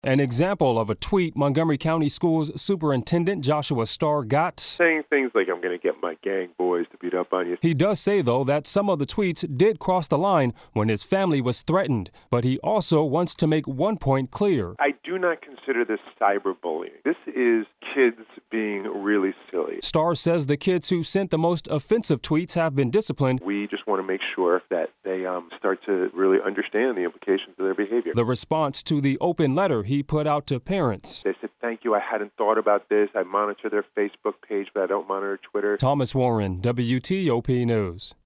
An example of a tweet Montgomery County Schools Superintendent Joshua Starr got. Saying things like, I'm going to get my gang boys to beat up on you. He does say, though, that some of the tweets did cross the line when his family was threatened. But he also wants to make one point clear. I do not consider this cyberbullying. This is kids being really silly. Starr says the kids who sent the most offensive tweets have been disciplined. We just want to make sure that they start to really understand the implications of their behavior. The response to the open letter he put out to parents. They said, thank you, I hadn't thought about this. I monitor their Facebook page, but I don't monitor Twitter. Thomas Warren, WTOP News.